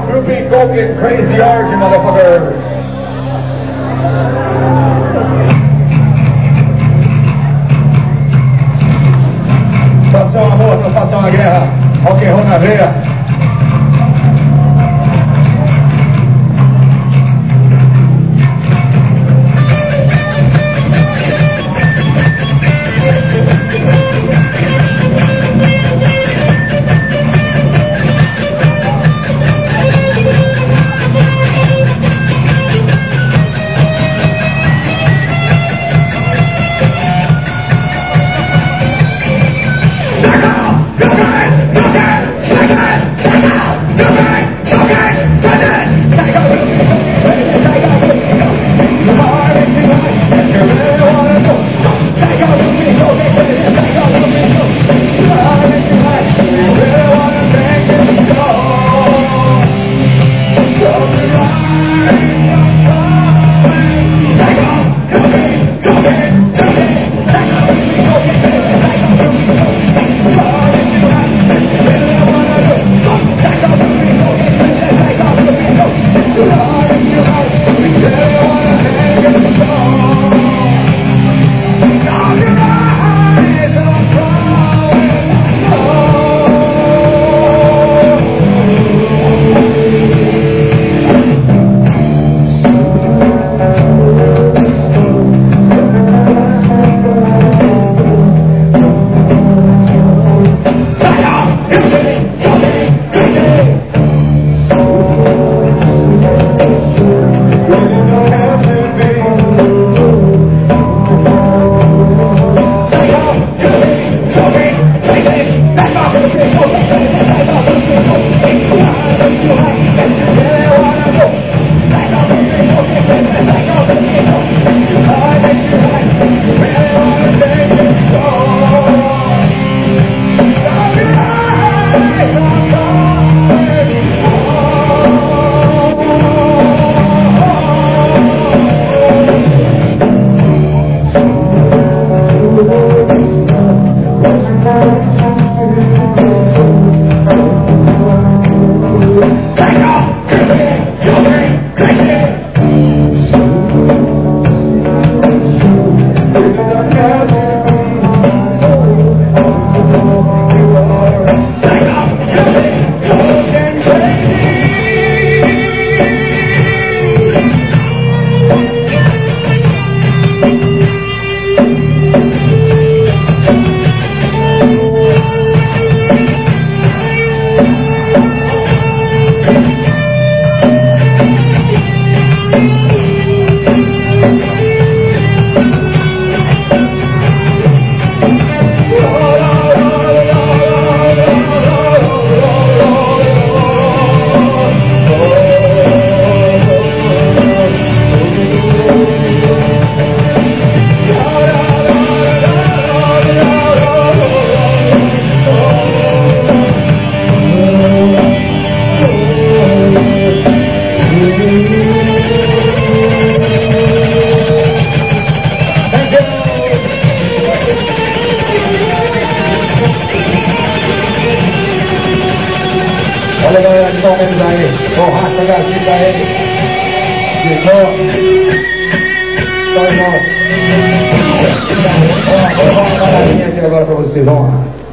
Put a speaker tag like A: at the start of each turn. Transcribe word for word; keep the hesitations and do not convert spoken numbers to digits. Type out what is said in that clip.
A: all groupie, go get crazy hard, you motherfucker. Façam amor, não façam a guerra. Rock and roll na veia. Olha galera, que tá menos aí. Borracha, gazeta aí. Ficou. Só irmão. Vamos lá, vamos lá, uma paradinha aqui agora pra vocês. Vamos lá.